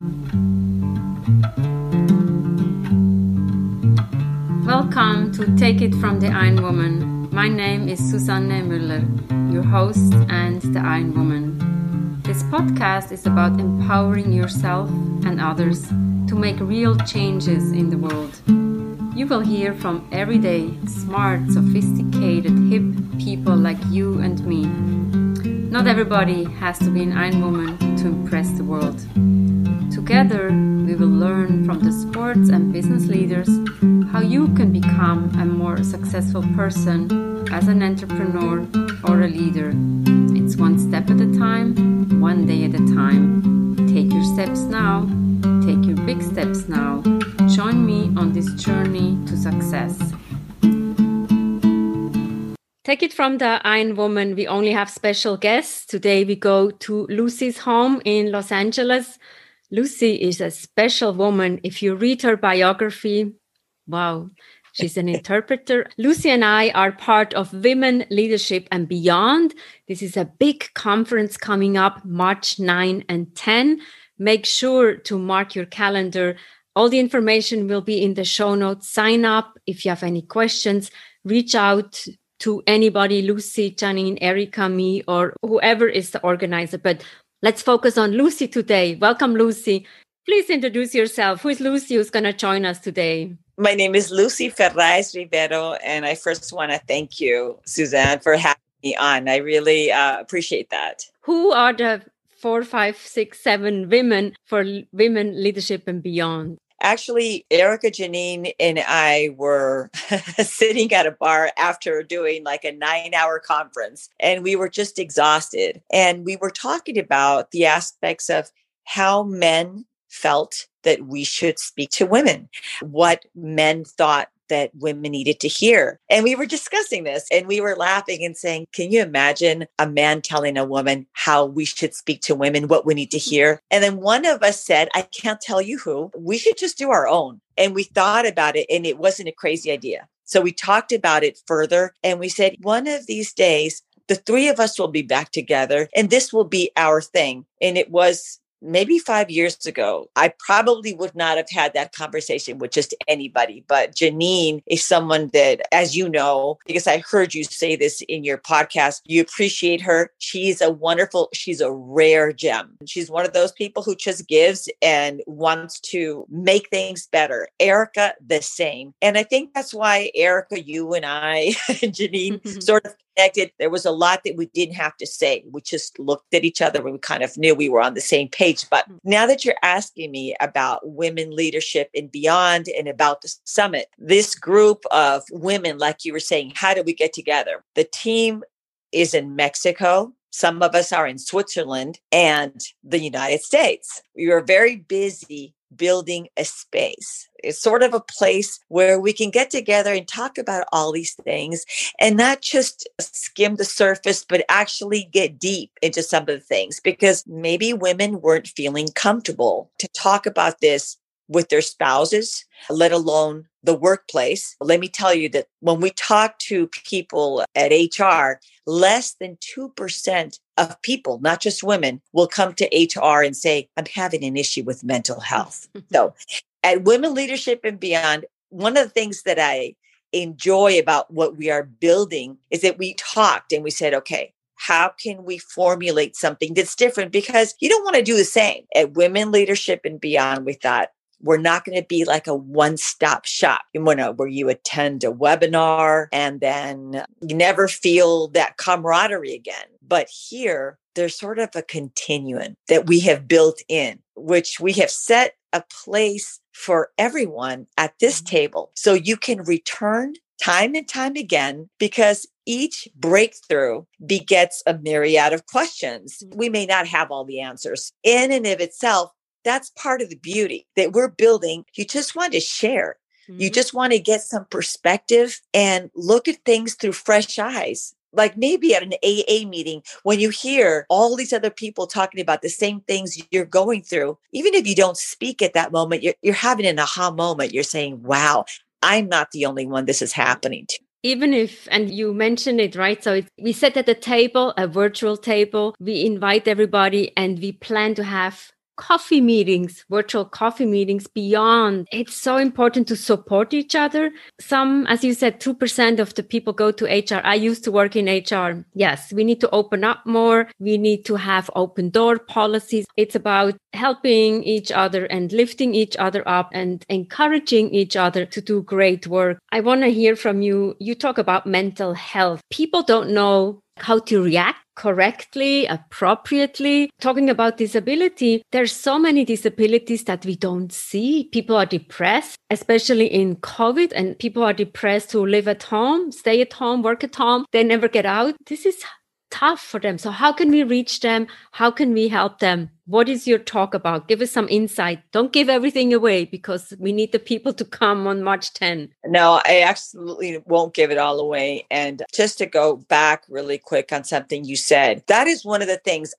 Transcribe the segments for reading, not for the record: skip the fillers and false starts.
Welcome to Take It from the Iron Woman. My name is Susanne Müller, your host and the Iron Woman. This podcast is about empowering yourself and others to make real changes in the world. You will hear from everyday, smart, sophisticated, hip people like you and me. Not everybody has to be an Iron Woman to impress the world. Together, we will learn from the sports and business leaders how you can become a more successful person as an entrepreneur or a leader. It's one step at a time, one day at a time. Take your steps now. Take your big steps now. Join me on this journey to success. Take it from the Iron Woman. We only have special guests. Today we go to Lucy's home in Los Angeles. Lucy is a special woman. If you read her biography, wow, she's an interpreter. Lucy and I are part of Women Leadership and Beyond. This is a big conference coming up March 9 and 10. Make sure to mark your calendar. All the information will be in the show notes. Sign up. If you have any questions, reach out to anybody, Lucy, Janine, Erica, me, or whoever is the organizer. But let's focus on Lucy today. Welcome, Lucy. Please introduce yourself. Who is Lucy who's going to join us today? My name is Lucy Ferraz Rivero, and I first want to thank you, Suzanne, for having me on. I really appreciate that. Who are the 4, 5, 6, 7 women for Women Leadership and Beyond? Actually, Erica, Janine, and I were sitting at a bar after doing like a 9-hour conference, and we were just exhausted. And we were talking about the aspects of how men felt that we should speak to women, what men thought that women needed to hear. And we were discussing this and we were laughing and saying, can you imagine a man telling a woman how we should speak to women, what we need to hear? And then one of us said, I can't tell you who, we should just do our own. And we thought about it and it wasn't a crazy idea. So we talked about it further and we said, one of these days, the three of us will be back together and this will be our thing. And it was maybe 5 years ago. I probably would not have had that conversation with just anybody, but Janine is someone that, as you know, because I heard you say this in your podcast, you appreciate her. She's a rare gem. She's one of those people who just gives and wants to make things better. Erica, the same. And I think that's why Erica, you and I, and Janine sort of connected. There was a lot that we didn't have to say. We just looked at each other and we kind of knew we were on the same page. But now that you're asking me about women leadership and beyond and about the summit, this group of women, like you were saying, how do we get together? The team is in Mexico. Some of us are in Switzerland and the United States. We were very busy building a space. It's sort of a place where we can get together and talk about all these things and not just skim the surface, but actually get deep into some of the things, because maybe women weren't feeling comfortable to talk about this with their spouses, let alone the workplace. Let me tell you that when we talk to people at HR, less than 2% of people, not just women, will come to HR and say, I'm having an issue with mental health. So at Women Leadership and Beyond, one of the things that I enjoy about what we are building is that we talked and we said, okay, how can we formulate something that's different? Because you don't want to do the same. At Women Leadership and Beyond, we thought, we're not going to be like a one-stop shop, where you attend a webinar and then you never feel that camaraderie again. But here, there's sort of a continuum that we have built in, which we have set a place for everyone at this table. So you can return time and time again, because each breakthrough begets a myriad of questions. We may not have all the answers. In and of itself, that's part of the beauty that we're building. You just want to share. You just want to get some perspective and look at things through fresh eyes. Like maybe at an AA meeting, when you hear all these other people talking about the same things you're going through, even if you don't speak at that moment, you're having an aha moment. You're saying, wow, I'm not the only one this is happening to. Even if, and you mentioned it, right? So we sit at a table, a virtual table, we invite everybody and we plan to have coffee meetings, virtual coffee meetings beyond. It's so important to support each other. Some, as you said, 2% of the people go to HR. I used to work in HR. Yes, we need to open up more. We need to have open door policies. It's about helping each other and lifting each other up and encouraging each other to do great work. I want to hear from you. You talk about mental health. People don't know how to react correctly, appropriately. Talking about disability, there's so many disabilities that we don't see. People are depressed, especially in COVID, and people are depressed who live at home, stay at home, work at home. They never get out. This is tough for them. So how can we reach them? How can we help them? What is your talk about? Give us some insight. Don't give everything away because we need the people to come on March 10. No, I absolutely won't give it all away. And just to go back really quick on something you said, that is one of the things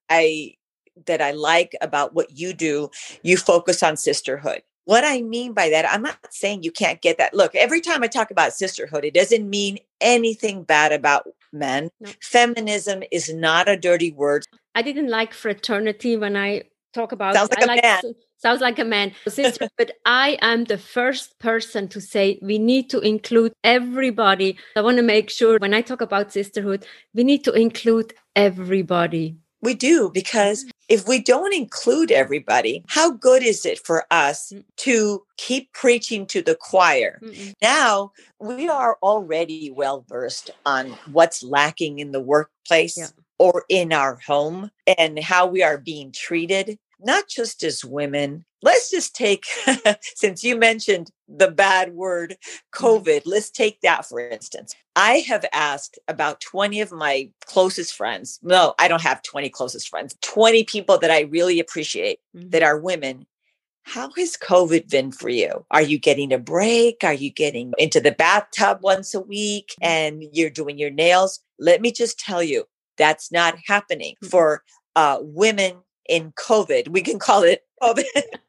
that I like about what you do. You focus on sisterhood. What I mean by that, I'm not saying you can't get that. Look, every time I talk about sisterhood, it doesn't mean anything bad about men. No. Feminism is not a dirty word. I didn't like fraternity when I talk about Sounds like a man. Sounds like a man. Sister, but I am the first person to say we need to include everybody. I want to make sure when I talk about sisterhood, we need to include everybody. We do, because if we don't include everybody, how good is it for us to keep preaching to the choir? Mm-mm. Now, we are already well-versed on what's lacking in the workplace or in our home and how we are being treated, not just as women. Let's just take, since you mentioned the bad word, COVID, let's take that for instance. I have asked about 20 of my closest friends. No, I don't have 20 closest friends, 20 people that I really appreciate that are women. How has COVID been for you? Are you getting a break? Are you getting into the bathtub once a week and you're doing your nails? Let me just tell you, that's not happening for women in COVID. We can call it COVID.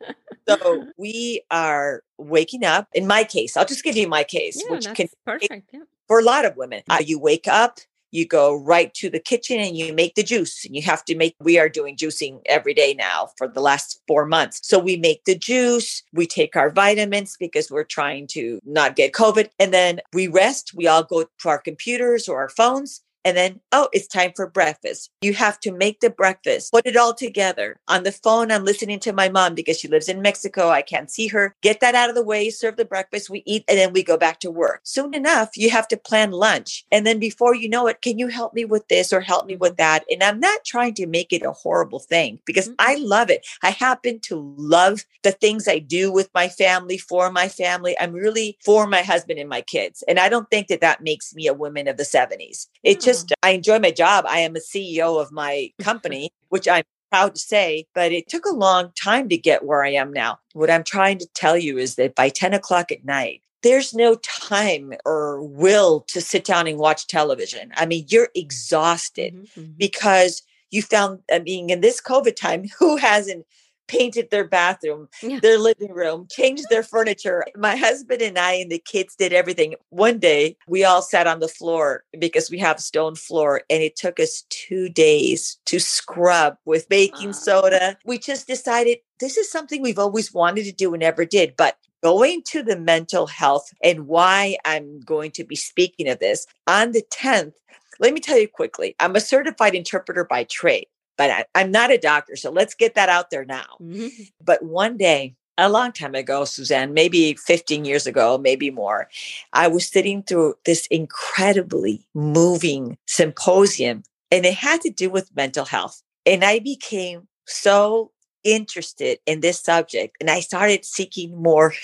So we are waking up. In my case, I'll just give you my case, which can perfect. For a lot of women. You wake up, you go right to the kitchen and you make the juice. And you have to we are doing juicing every day now for the last 4 months. So we make the juice, we take our vitamins because we're trying to not get COVID. And then we rest. We all go to our computers or our phones. And then, it's time for breakfast. You have to make the breakfast, put it all together. On the phone, I'm listening to my mom because she lives in Mexico. I can't see her. Get that out of the way, serve the breakfast, we eat, and then we go back to work. Soon enough, you have to plan lunch. And then before you know it, can you help me with this or help me with that? And I'm not trying to make it a horrible thing because I love it. I happen to love the things I do with my family, for my family. I'm really for my husband and my kids. And I don't think that makes me a woman of the 70s. I enjoy my job. I am a CEO of my company, which I'm proud to say, but it took a long time to get where I am now. What I'm trying to tell you is that by 10 o'clock at night, there's no time or will to sit down and watch television. I mean, you're exhausted because you found, in this COVID time, who hasn't painted their bathroom, their living room, changed their furniture? My husband and I and the kids did everything. One day, we all sat on the floor because we have stone floor, and it took us 2 days to scrub with baking soda. We just decided this is something we've always wanted to do and never did. But going to the mental health and why I'm going to be speaking of this on the 10th, let me tell you quickly, I'm a certified interpreter by trade. But I'm not a doctor, so let's get that out there now. But one day, a long time ago, Suzanne, maybe 15 years ago, maybe more, I was sitting through this incredibly moving symposium, and it had to do with mental health. And I became so interested in this subject, and I started seeking more.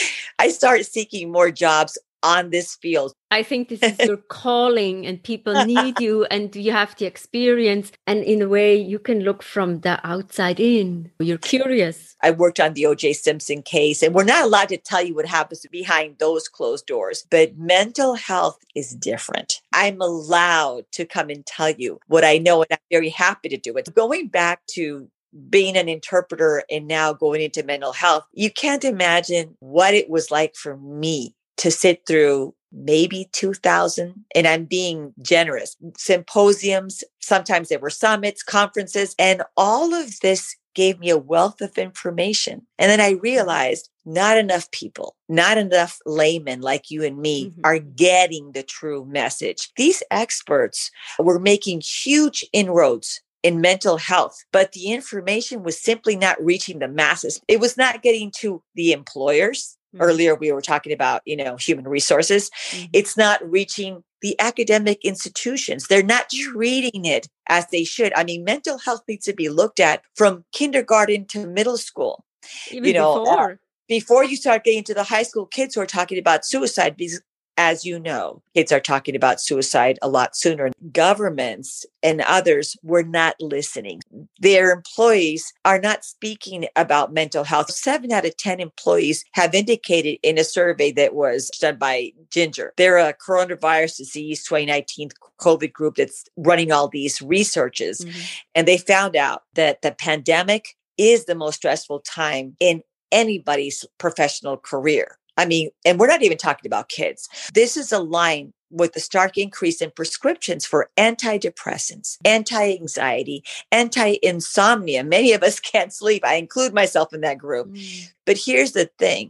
I started seeking more jobs on this field. I think this is your calling, and people need you, and you have the experience. And in a way, you can look from the outside in. You're curious. I worked on the O.J. Simpson case, and we're not allowed to tell you what happens behind those closed doors. But mental health is different. I'm allowed to come and tell you what I know, and I'm very happy to do it. Going back to being an interpreter and now going into mental health, you can't imagine what it was like for me to sit through maybe 2,000, and I'm being generous, symposiums. Sometimes there were summits, conferences, and all of this gave me a wealth of information. And then I realized not enough people, not enough laymen like you and me are getting the true message. These experts were making huge inroads in mental health, but the information was simply not reaching the masses. It was not getting to the employers. Earlier, we were talking about, human resources. It's not reaching the academic institutions. They're not treating it as they should. I mean, mental health needs to be looked at from kindergarten to middle school. Even before. Before you start getting to the high school kids who are talking about suicide, because as you know, kids are talking about suicide a lot sooner. Governments and others were not listening. Their employees are not speaking about mental health. 7 out of 10 employees have indicated in a survey that was done by Ginger. They're a coronavirus disease 2019 COVID group that's running all these researches. And they found out that the pandemic is the most stressful time in anybody's professional career. I mean, and we're not even talking about kids. This is aligned with the stark increase in prescriptions for antidepressants, anti-anxiety, anti-insomnia. Many of us can't sleep. I include myself in that group. But here's the thing,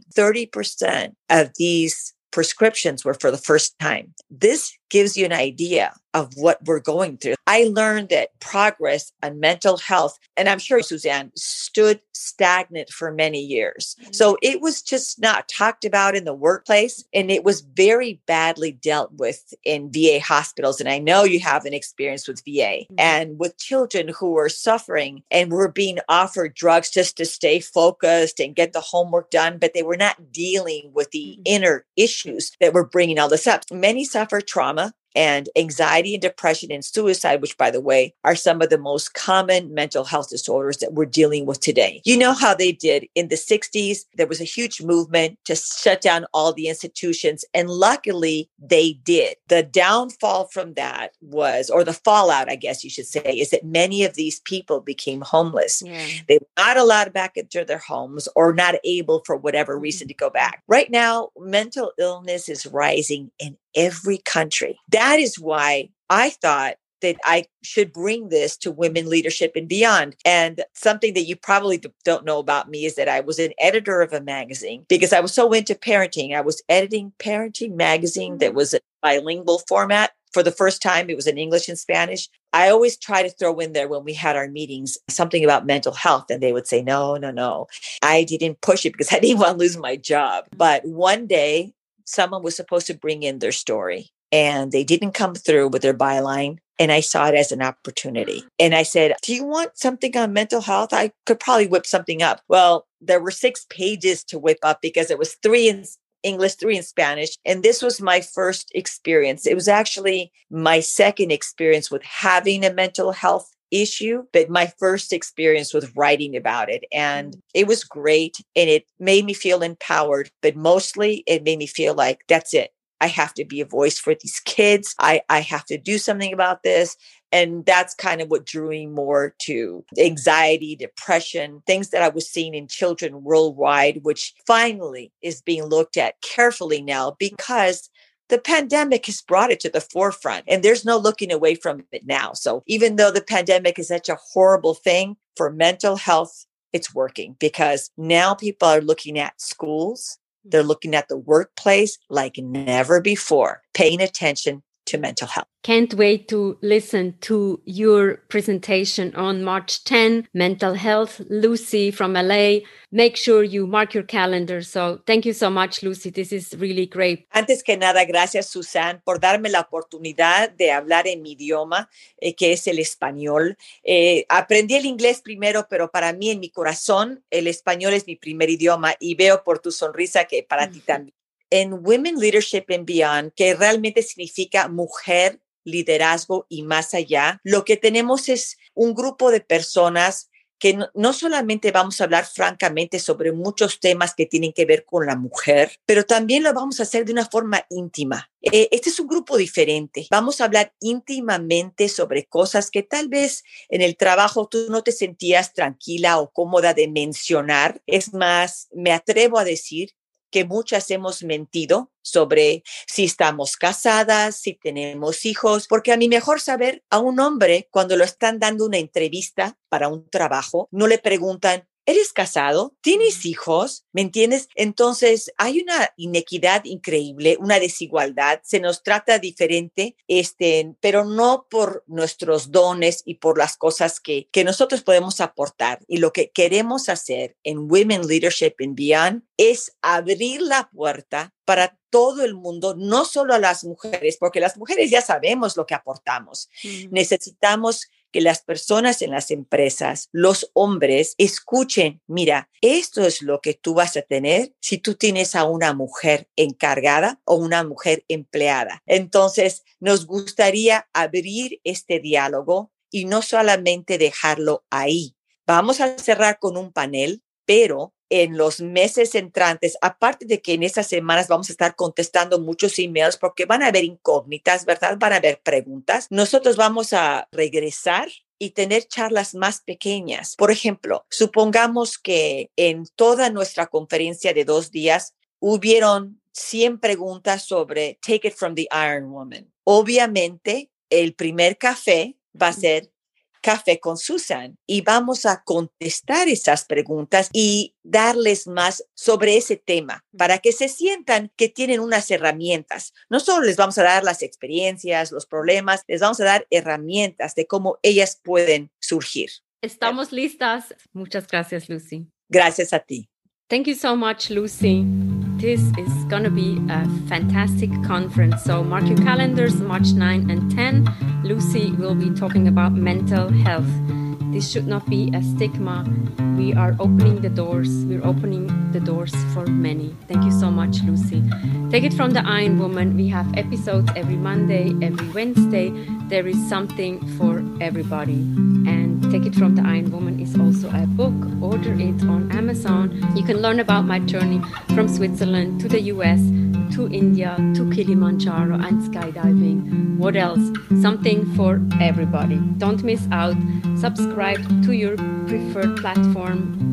30% of these prescriptions were for the first time. This gives you an idea of what we're going through. I learned that progress on mental health, and I'm sure Suzanne, stood stagnant for many years. So it was just not talked about in the workplace, and it was very badly dealt with in VA hospitals. And I know you have an experience with VA and with children who were suffering and were being offered drugs just to stay focused and get the homework done, but they were not dealing with the inner issues that were bringing all this up. Many suffer trauma and anxiety and depression and suicide, which, by the way, are some of the most common mental health disorders that we're dealing with today. You know how they did in the 60s? There was a huge movement to shut down all the institutions. And luckily, they did. The downfall from that was, or the fallout, I guess you should say, is that many of these people became homeless. They were not allowed back into their homes or not able for whatever reason to go back. Right now, mental illness is rising in every country. That is why I thought that I should bring this to women leadership and beyond. And something that you probably don't know about me is that I was an editor of a magazine because I was so into parenting. I was editing Parenting magazine that was a bilingual format. For the first time, it was in English and Spanish. I always try to throw in there when we had our meetings something about mental health. And they would say, no. I didn't push it because I didn't want to lose my job. But one day, someone was supposed to bring in their story and they didn't come through with their byline. And I saw it as an opportunity. And I said, do you want something on mental health? I could probably whip something up. Well, there were 6 pages to whip up because it was 3 in English, 3 in Spanish. And this was my first experience. It was actually my second experience with having a mental health issue, but my first experience with writing about it. And it was great. And it made me feel empowered, but mostly it made me feel like that's it. I have to be a voice for these kids. I have to do something about this. And that's kind of what drew me more to anxiety, depression, things that I was seeing in children worldwide, which finally is being looked at carefully now because the pandemic has brought it to the forefront and there's no looking away from it now. So even though the pandemic is such a horrible thing for mental health, it's working because now people are looking at schools. They're looking at the workplace like never before, paying attention to mental health. Can't wait to listen to your presentation on March 10, Mental Health. Lucy from LA. Make sure you mark your calendar. So thank you so much, Lucy. This is really great. Antes que nada, gracias, Suzanne, por darme la oportunidad de hablar en mi idioma, que es el español. Aprendí el inglés primero, pero para mí, en mi corazón, el español es mi primer idioma y veo por tu sonrisa que para ti también. En Women Leadership and Beyond, que realmente significa mujer, liderazgo y más allá, lo que tenemos es un grupo de personas que no solamente vamos a hablar francamente sobre muchos temas que tienen que ver con la mujer, pero también lo vamos a hacer de una forma íntima. Este es un grupo diferente. Vamos a hablar íntimamente sobre cosas que tal vez en el trabajo tú no te sentías tranquila o cómoda de mencionar. Es más, me atrevo a decir que muchas hemos mentido sobre si estamos casadas, si tenemos hijos, porque a mí mejor saber a un hombre cuando lo están dando una entrevista para un trabajo, no le preguntan, ¿eres casado? ¿Tienes hijos? ¿Me entiendes? Entonces hay una inequidad increíble, una desigualdad. Se nos trata diferente, pero no por nuestros dones y por las cosas que nosotros podemos aportar. Y lo que queremos hacer en Women Leadership and Beyond es abrir la puerta para todo el mundo, no solo a las mujeres, porque las mujeres ya sabemos lo que aportamos. Necesitamos que las personas en las empresas, los hombres, escuchen, mira, esto es lo que tú vas a tener si tú tienes a una mujer encargada o una mujer empleada. Entonces, nos gustaría abrir este diálogo y no solamente dejarlo ahí. Vamos a cerrar con un panel, pero en los meses entrantes, aparte de que en estas semanas vamos a estar contestando muchos emails porque van a haber incógnitas, ¿verdad? Van a haber preguntas. Nosotros vamos a regresar y tener charlas más pequeñas. Por ejemplo, supongamos que en toda nuestra conferencia de 2 días hubieron 100 preguntas sobre Take It From the Iron Woman. Obviamente, el primer café va a ser Café con Susan y vamos a contestar esas preguntas y darles más sobre ese tema para que se sientan que tienen unas herramientas. No solo les vamos a dar las experiencias, los problemas, les vamos a dar herramientas de cómo ellas pueden surgir. Estamos listas. Muchas gracias, Lucy. Gracias a ti. Thank you so much, Lucy. This is going to be a fantastic conference. So mark your calendars, March 9 and 10. Lucy will be talking about mental health. This should not be a stigma. We are opening the doors. We're opening the doors for many. Thank you so much, Lucy. Take It From the Iron Woman. We have episodes every Monday, every Wednesday. There is something for everybody. And Take It From the Iron Woman is also a book. Order it on Amazon. You can learn about my journey from Switzerland to the US, to India, to Kilimanjaro and skydiving. What else? Something for everybody. Don't miss out. Subscribe to your preferred platform